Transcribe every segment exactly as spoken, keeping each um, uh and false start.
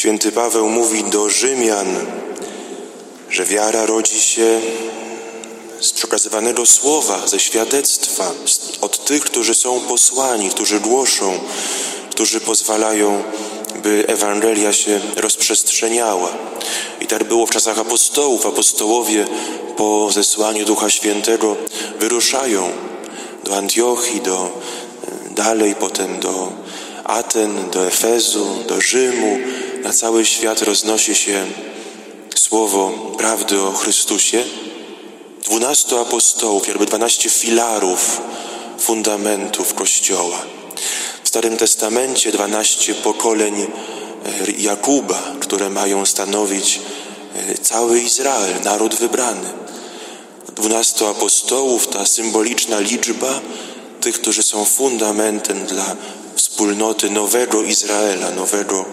Święty Paweł mówi do Rzymian, że wiara rodzi się z przekazywanego słowa, ze świadectwa, od tych, którzy są posłani, którzy głoszą, którzy pozwalają, by Ewangelia się rozprzestrzeniała. I tak było w czasach apostołów. Apostołowie po zesłaniu Ducha Świętego wyruszają do Antiochii, do, dalej potem do Aten, do Efezu, do Rzymu. Na cały świat roznosi się słowo prawdy o Chrystusie. Dwunastu apostołów, jakby dwanaście filarów, fundamentów Kościoła. W Starym Testamencie dwanaście pokoleń Jakuba, które mają stanowić cały Izrael, naród wybrany. Dwunastu apostołów, ta symboliczna liczba tych, którzy są fundamentem dla wspólnoty nowego Izraela, nowego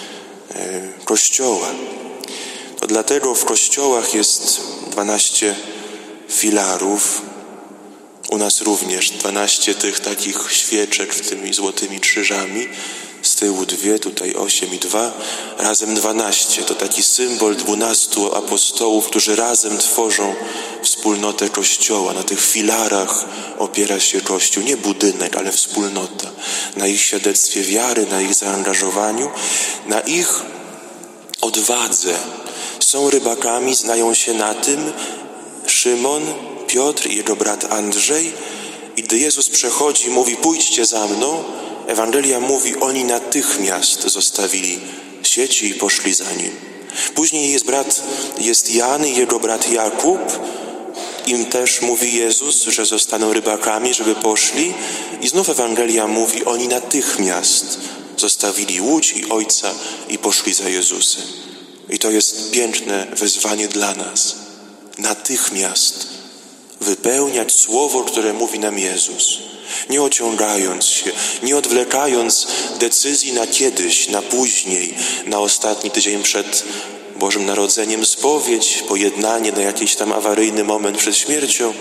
Kościoła. To dlatego w kościołach jest dwanaście filarów, u nas również dwanaście tych takich świeczek z tymi złotymi krzyżami, z tyłu dwie, tutaj osiem i dwa, razem dwanaście. To taki symbol dwunastu apostołów, którzy razem tworzą wspólnotę Kościoła. Na tych filarach opiera się Kościół, nie budynek, ale wspólnota. Na ich świadectwie wiary, na ich zaangażowaniu, na ich odwadze. Są rybakami, znają się na tym Szymon, Piotr i jego brat Andrzej. I gdy Jezus przechodzi i mówi: pójdźcie za mną, Ewangelia mówi, oni natychmiast zostawili sieci i poszli za nim. Później jest brat, jest Jan i jego brat Jakub. Im też mówi Jezus, że zostaną rybakami, żeby poszli. I znów Ewangelia mówi, oni natychmiast zostawili łódź i ojca i poszli za Jezusem. I to jest piękne wezwanie dla nas. Natychmiast wypełniać słowo, które mówi nam Jezus. Nie ociągając się, nie odwlekając decyzji na kiedyś, na później, na ostatni tydzień przed Bożym Narodzeniem, spowiedź, pojednanie, na jakiś tam awaryjny moment przed śmiercią.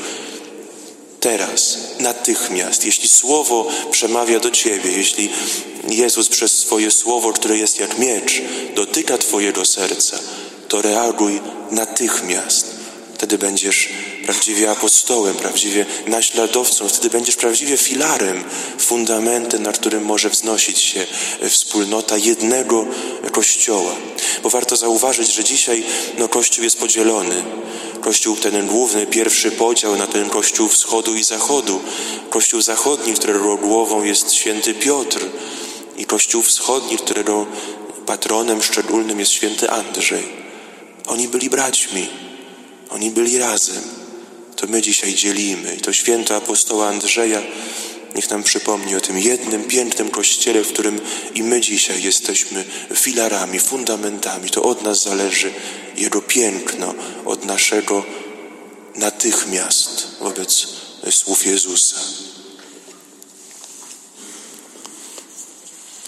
Teraz, natychmiast, jeśli słowo przemawia do ciebie, jeśli Jezus przez swoje słowo, które jest jak miecz, dotyka twojego serca, to reaguj natychmiast. Wtedy będziesz prawdziwie apostołem, prawdziwie naśladowcą, wtedy będziesz prawdziwie filarem, fundamentem, na którym może wznosić się wspólnota jednego Kościoła. Bo warto zauważyć, że dzisiaj no, Kościół jest podzielony. Kościół ten główny, pierwszy podział na ten Kościół wschodu i zachodu. Kościół zachodni, którego głową jest święty Piotr, i Kościół wschodni, którego patronem szczególnym jest święty Andrzej. Oni byli braćmi. Oni byli razem. To my dzisiaj dzielimy. I to święto apostoła Andrzeja niech nam przypomni o tym jednym, pięknym Kościele, w którym i my dzisiaj jesteśmy filarami, fundamentami. To od nas zależy jego piękno, od naszego natychmiast wobec słów Jezusa.